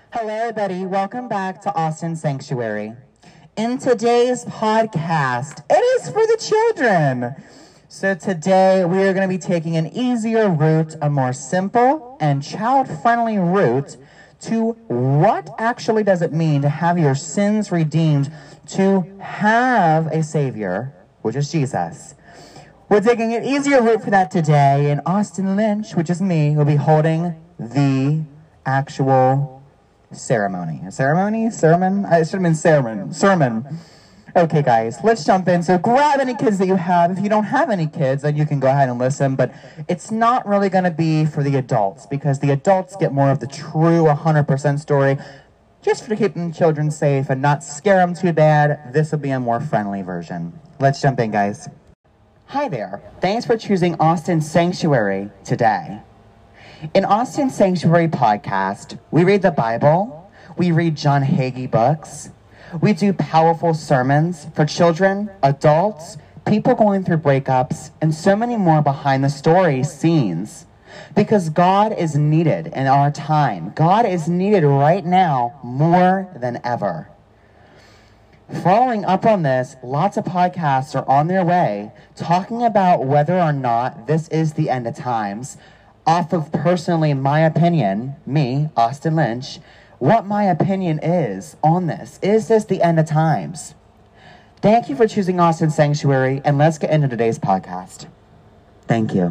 Hello, everybody. Welcome back to Austin Sanctuary. In today's podcast, it is for the children. So today we are going to be taking an easier route, a more simple and child-friendly route to what actually does it mean to have your sins redeemed, to have a Savior, which is Jesus. We're taking an easier route for that today, and Austin Lynch, which is me, will be holding the actual ceremony. Sermon? It should have been sermon. Okay, guys, let's jump in. So grab any kids that you have. If you don't have any kids, then you can go ahead and listen, but it's not really going to be for the adults, because the adults get more of the true 100% story. Just for keeping children safe and not scare them too bad, this will be a more friendly version. Let's jump in, guys. Hi there. Thanks for choosing Austin Sanctuary today. In Austin Sanctuary podcast, we read the Bible, we read John Hagee books, we do powerful sermons for children, adults, people going through breakups, and so many more behind the story scenes. Because God is needed in our time. God is needed right now more than ever. Following up on this, lots of podcasts are on their way talking about whether or not this is the end of times. Off of personally my opinion, me, Austin Lynch, what my opinion is on this. Is this the end of times? Thank you for choosing Austin Sanctuary, and let's get into today's podcast. Thank you.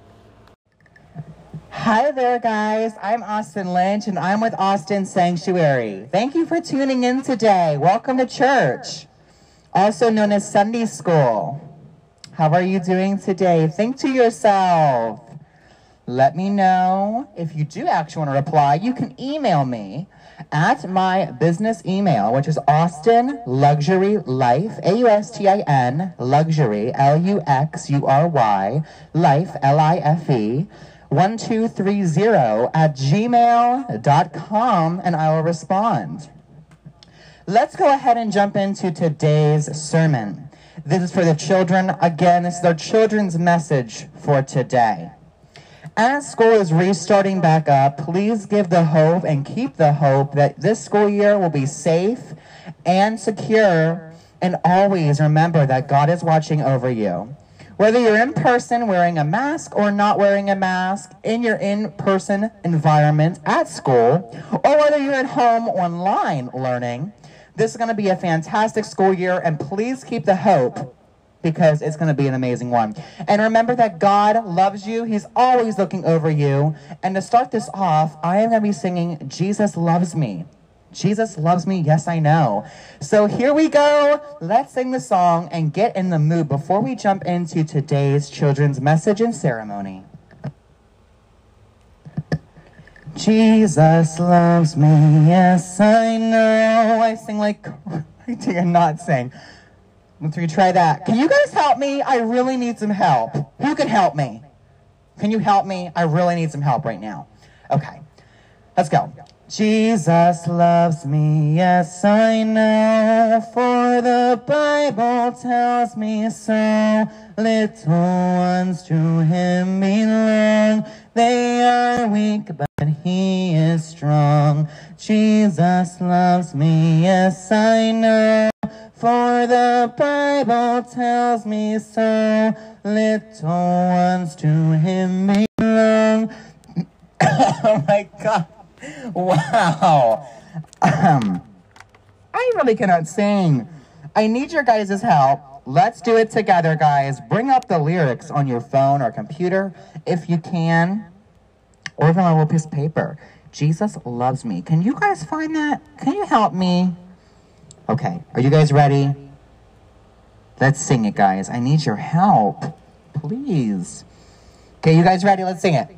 Hi there, guys. I'm Austin Lynch, and I'm with Austin Sanctuary. Thank you for tuning in today. Welcome to church, also known as Sunday School. How are you doing today? Think to yourself. Let me know. If you do actually want to reply, you can email me at my business email, which is Austin Luxury Life, AUSTIN, Luxury, LUXURY, Life, LIFE, 1230@gmail.com, and I will respond. Let's go ahead and jump into today's sermon. This is for the children. Again, this is our children's message for today. As school is restarting back up, please give the hope and keep the hope that this school year will be safe and secure, and always remember that God is watching over you. Whether you're in person wearing a mask or not wearing a mask, in your in-person environment at school, or whether you're at home online learning, this is going to be a fantastic school year, and please keep the hope, because it's going to be an amazing one. And remember that God loves you. He's always looking over you. And to start this off, I am going to be singing Jesus Loves Me. Jesus loves me, yes, I know. So here we go. Let's sing the song and get in the mood before we jump into today's children's message and ceremony. Jesus loves me, yes, I know. I sing like, I did not sing. Let's retry that. Can you guys help me? I really need some help. Who can help me? Can you help me? I really need some help right now. Okay, let's go. Jesus loves me, yes I know, for the Bible tells me so. Little ones to him belong, they are weak but he is strong. Jesus loves me, yes I know, for the Bible tells me so. Little ones to him belong. Oh my God. Wow. I really cannot sing. I need your guys' help. Let's do it together, guys. Bring up the lyrics on your phone or computer if you can, or even on a little piece of paper. Jesus loves me. Can you guys find that? Can you help me? Okay, are you guys ready? Let's sing it, guys. I need your help. Please. Okay, you guys ready? Let's sing it.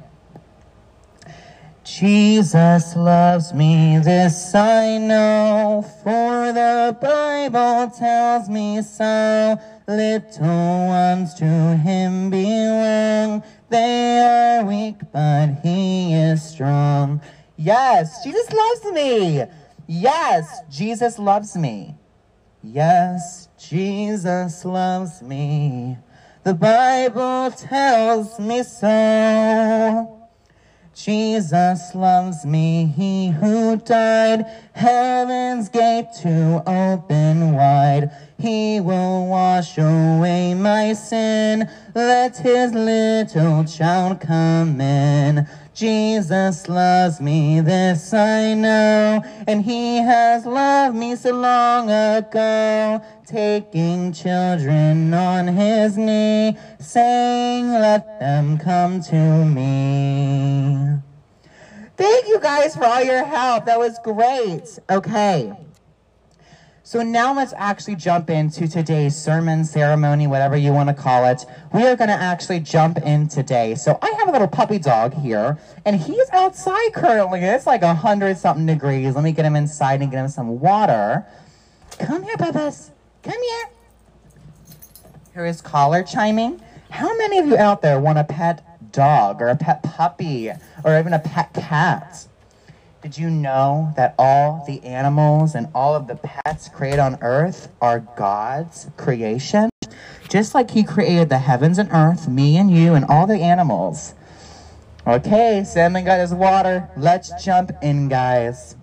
Jesus loves me, this I know, for the Bible tells me so. Little ones to him belong, they are weak, but he is strong. Yes, Jesus loves me. Yes, Jesus loves me. Yes, Jesus loves me. The Bible tells me so. Jesus loves me, he who died, heaven's gate to open wide. He will wash away my sin, let his little child come in. Jesus loves me, this I know, and he has loved me so long ago, taking children on his knee, saying, let them come to me. Thank you guys for all your help. That was great. Okay. So now let's actually jump into today's sermon, ceremony, whatever you want to call it. We are going to actually jump in today. So I have a little puppy dog here, and he's outside currently. It's like 100-something degrees. Let me get him inside and get him some water. Come here, Bubba's. Come here. Here is collar chiming. How many of you out there want a pet dog or a pet puppy or even a pet cat? Did you know that all the animals and all of the pets created on earth are God's creation? Just like he created the heavens and earth, me and you, and all the animals. Okay, Salmon got his water. Let's jump in, guys.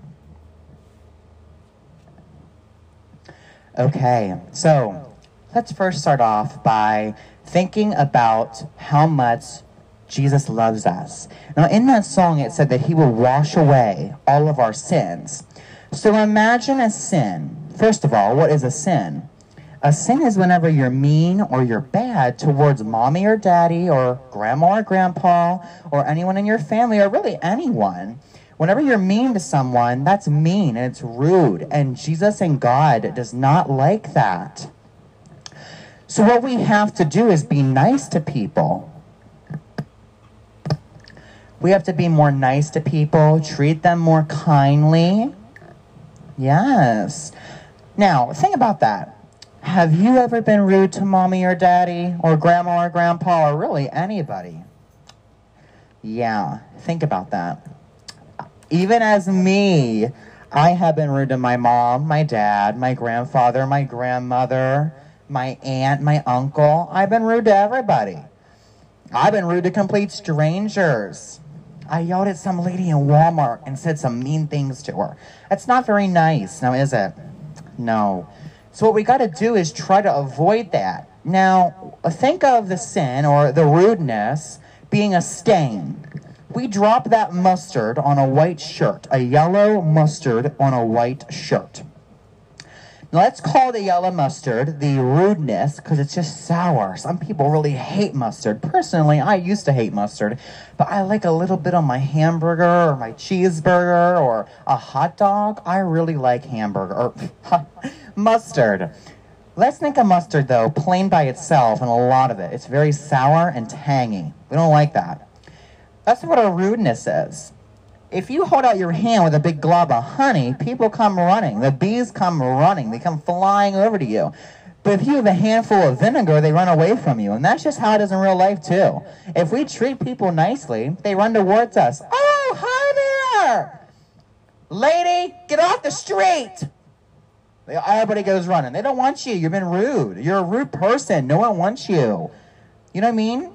Okay, so let's first start off by thinking about how much Jesus loves us. Now, in that song, it said that he will wash away all of our sins. So imagine a sin. First of all, what is a sin? A sin is whenever you're mean or you're bad towards mommy or daddy or grandma or grandpa or anyone in your family or really anyone. Whenever you're mean to someone, that's mean and it's rude. And Jesus and God does not like that. So what we have to do is be nice to people. We have to be more nice to people, treat them more kindly. Yes. Now, think about that. Have you ever been rude to mommy or daddy or grandma or grandpa or really anybody? Yeah, think about that. Even as me, I have been rude to my mom, my dad, my grandfather, my grandmother, my aunt, my uncle. I've been rude to everybody. I've been rude to complete strangers. I yelled at some lady in Walmart and said some mean things to her. That's not very nice, now is it? No. So what we got to do is try to avoid that. Now, think of the sin or the rudeness being a stain. We drop that mustard on a white shirt, a yellow mustard on a white shirt. Now, let's call the yellow mustard the rudeness because it's just sour. Some people really hate mustard. Personally, I used to hate mustard, but I like a little bit on my hamburger or my cheeseburger or a hot dog. I really like hamburger or mustard. Let's think of mustard, though, plain by itself and a lot of it. It's very sour and tangy. We don't like that. That's what a rudeness is. If you hold out your hand with a big glob of honey, people come running. The bees come running. They come flying over to you. But if you have a handful of vinegar, they run away from you. And that's just how it is in real life, too. If we treat people nicely, they run towards us. Oh, hi there! Lady, get off the street! Everybody goes running. They don't want you. You've been rude. You're a rude person. No one wants you. You know what I mean?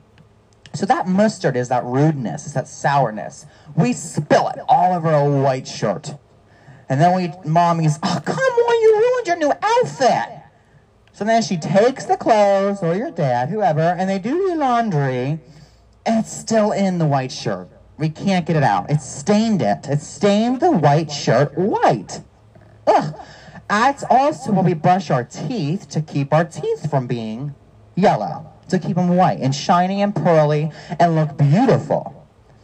So that mustard is that rudeness, it's that sourness. We spill it all over a white shirt. And then mommy's, oh, come on, you ruined your new outfit. So then she takes the clothes, or your dad, whoever, and they do your laundry, and it's still in the white shirt. We can't get it out. It stained it. It stained the white shirt white. Ugh. That's also when we brush our teeth to keep our teeth from being yellow. To keep them white and shiny and pearly and look beautiful.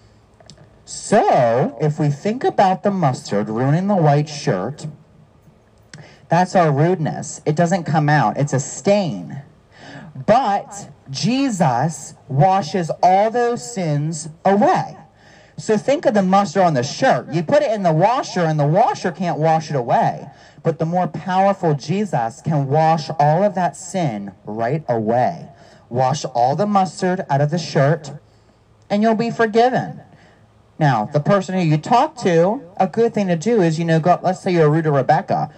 So, if we think about the mustard ruining the white shirt, that's our rudeness. It doesn't come out. It's a stain. But Jesus washes all those sins away. So think of the mustard on the shirt. You put it in the washer and the washer can't wash it away. But the more powerful Jesus can wash all of that sin right away. Wash all the mustard out of the shirt, and you'll be forgiven. Now, the person who you talk to, a good thing to do is, go, let's say you're rude to Rebecca.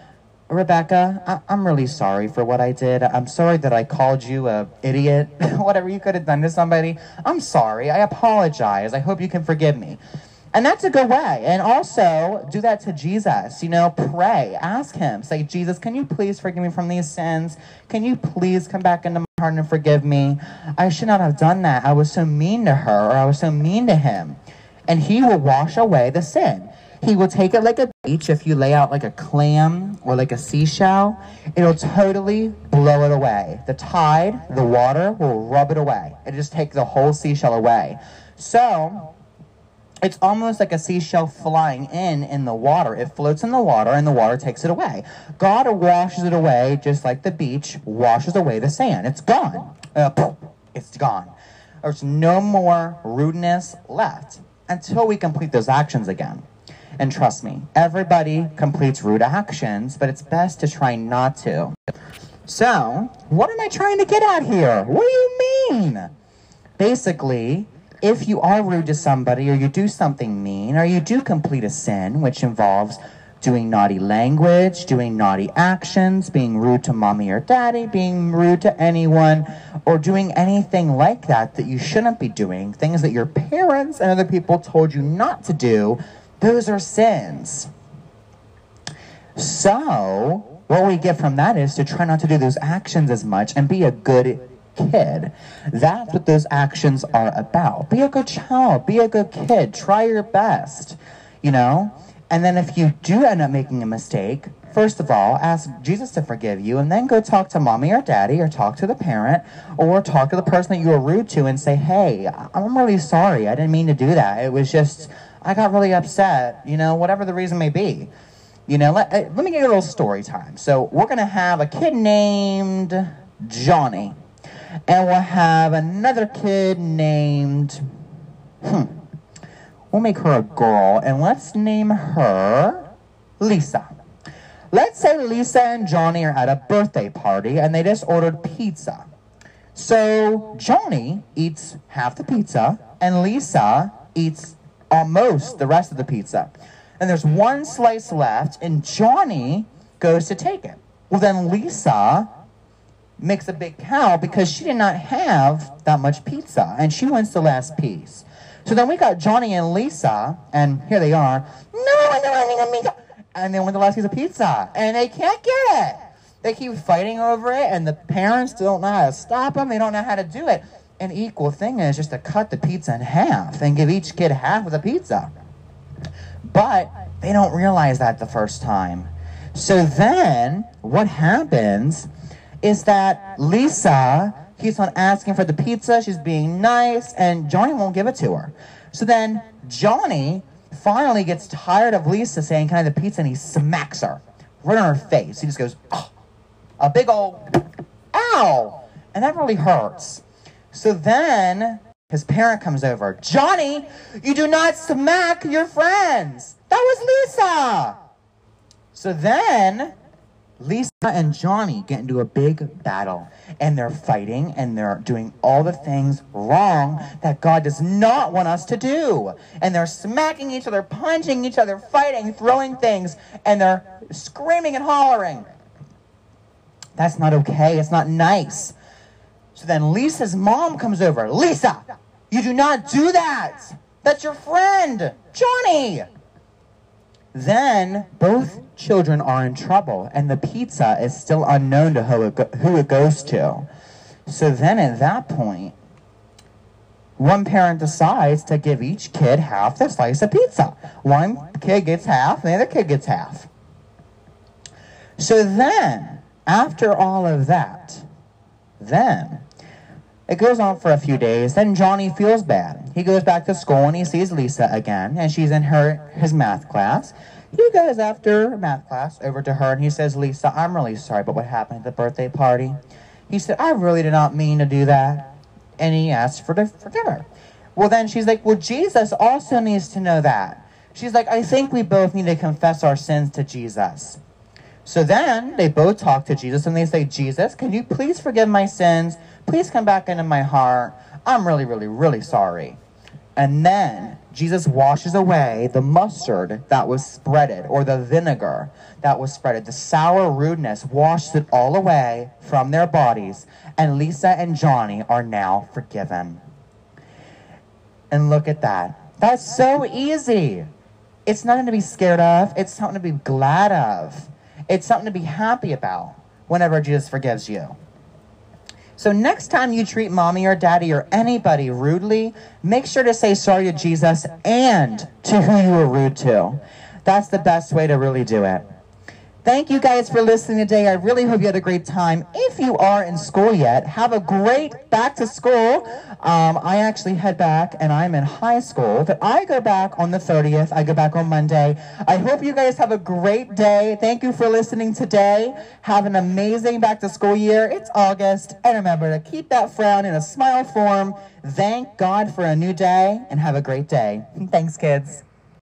Rebecca, I'm really sorry for what I did. I'm sorry that I called you a idiot. Whatever you could have done to somebody. I'm sorry. I apologize. I hope you can forgive me. And that's a good way. And also, do that to Jesus. Pray. Ask him. Say, Jesus, can you please forgive me from these sins? Can you please come back into my heart and forgive me? I should not have done that. I was so mean to her, or I was so mean to him. And he will wash away the sin. He will take it like a beach. If you lay out like a clam or like a seashell, it'll totally blow it away. The tide, the water will rub it away. It'll just take the whole seashell away. So it's almost like a seashell flying in the water. It floats in the water, and the water takes it away. God washes it away just like the beach washes away the sand. It's gone. It's gone. There's no more rudeness left until we complete those actions again. And trust me, everybody completes rude actions, but it's best to try not to. So, what am I trying to get at here? What do you mean? Basically, if you are rude to somebody, or you do something mean, or you do complete a sin, which involves doing naughty language, doing naughty actions, being rude to mommy or daddy, being rude to anyone, or doing anything like that that you shouldn't be doing, things that your parents and other people told you not to do, those are sins. So, what we get from that is to try not to do those actions as much and be a good kid. That's what those actions are about. Be a good child. Be a good kid. Try your best. And then if you do end up making a mistake, first of all, ask Jesus to forgive you, and then go talk to mommy or daddy, or talk to the parent, or talk to the person that you were rude to and say, hey, I'm really sorry. I didn't mean to do that. It was just, I got really upset, whatever the reason may be. Let me give you a little story time. So we're going to have a kid named Johnny, and we'll have another kid named, we'll make her a girl, and let's name her Lisa. Let's say Lisa and Johnny are at a birthday party, and they just ordered pizza. So Johnny eats half the pizza, and Lisa eats almost the rest of the pizza. And there's one slice left, and Johnny goes to take it. Well, then Lisa makes a big cow because she did not have that much pizza, and she wants the last piece. So then we got Johnny and Lisa, and here they are. And they want the last piece of pizza, and they can't get it. They keep fighting over it, and the parents don't know how to stop them. They don't know how to do it. An equal thing is just to cut the pizza in half and give each kid half of the pizza. But they don't realize that the first time. So then what happens is that Lisa keeps on asking for the pizza. She's being nice, and Johnny won't give it to her. So then Johnny finally gets tired of Lisa saying, can I have the pizza? And he smacks her right on her face. He just goes, oh, a big old ow. And that really hurts. So then his parent comes over. Johnny, you do not smack your friends. That was Lisa. So then Lisa and Johnny get into a big battle, and they're fighting, and they're doing all the things wrong that God does not want us to do. And they're smacking each other, punching each other, fighting, throwing things, and they're screaming and hollering. That's not okay. It's not nice. So then Lisa's mom comes over. Lisa, you do not do that. That's your friend, Johnny. Then both children are in trouble, and the pizza is still unknown to who it goes to. So then at that point, one parent decides to give each kid half the slice of pizza. One kid gets half, and the other kid gets half. So then, after all of that, then it goes on for a few days. Then Johnny feels bad. He goes back to school and he sees Lisa again, and she's in his math class. He goes after math class over to her and he says, Lisa, I'm really sorry about what happened at the birthday party. He said, I really did not mean to do that. And he asked for her. Well, then she's like, well, Jesus also needs to know that. She's like, I think we both need to confess our sins to Jesus. So then they both talk to Jesus and they say, Jesus, can you please forgive my sins? Please come back into my heart. I'm really, really, really sorry. And then Jesus washes away the mustard that was spreaded, or the vinegar that was spreaded. The sour rudeness washes it all away from their bodies. And Lisa and Johnny are now forgiven. And look at that. That's so easy. It's nothing to be scared of. It's something to be glad of. It's something to be happy about whenever Jesus forgives you. So next time you treat mommy or daddy or anybody rudely, make sure to say sorry to Jesus and to who you were rude to. That's the best way to really do it. Thank you guys for listening today. I really hope you had a great time. If you are in school yet, have a great back to school. I actually head back and I'm in high school, but I go back on the 30th. I go back on Monday. I hope you guys have a great day. Thank you for listening today. Have an amazing back to school year. It's August. And remember to keep that frown in a smile form. Thank God for a new day and have a great day. Thanks, kids.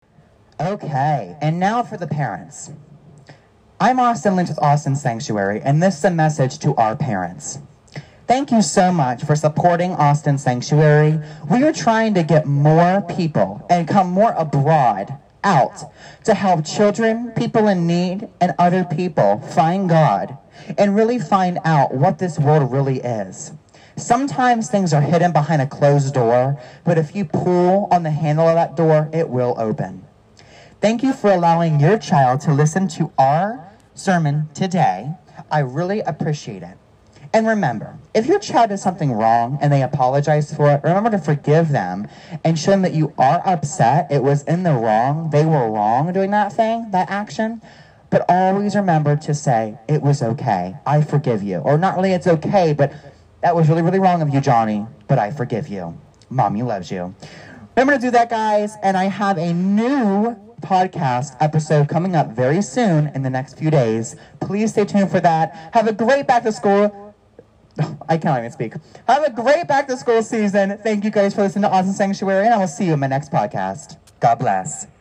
Okay, and now for the parents. I'm Austin Lynch with Austin Sanctuary, and this is a message to our parents. Thank you so much for supporting Austin Sanctuary. We are trying to get more people and come more abroad out to help children, people in need, and other people find God and really find out what this world really is. Sometimes things are hidden behind a closed door, but if you pull on the handle of that door, it will open. Thank you for allowing your child to listen to our sermon today. I really appreciate it. And remember, if your child does something wrong and they apologize for it, remember to forgive them and show them that you are upset. It was in the wrong. They were wrong doing that thing, that action. But always remember to say, it was okay. I forgive you. Or not really it's okay, but that was really, really wrong of you, Johnny, but I forgive you. Mommy loves you. Remember to do that, guys. And I have a new podcast episode coming up very soon in the next few days. Please stay tuned for that. Have a great back to school. I can't even speak. Have a great back to school season. Thank you guys for listening to Austin Sanctuary, and I will see you in my next podcast. God bless.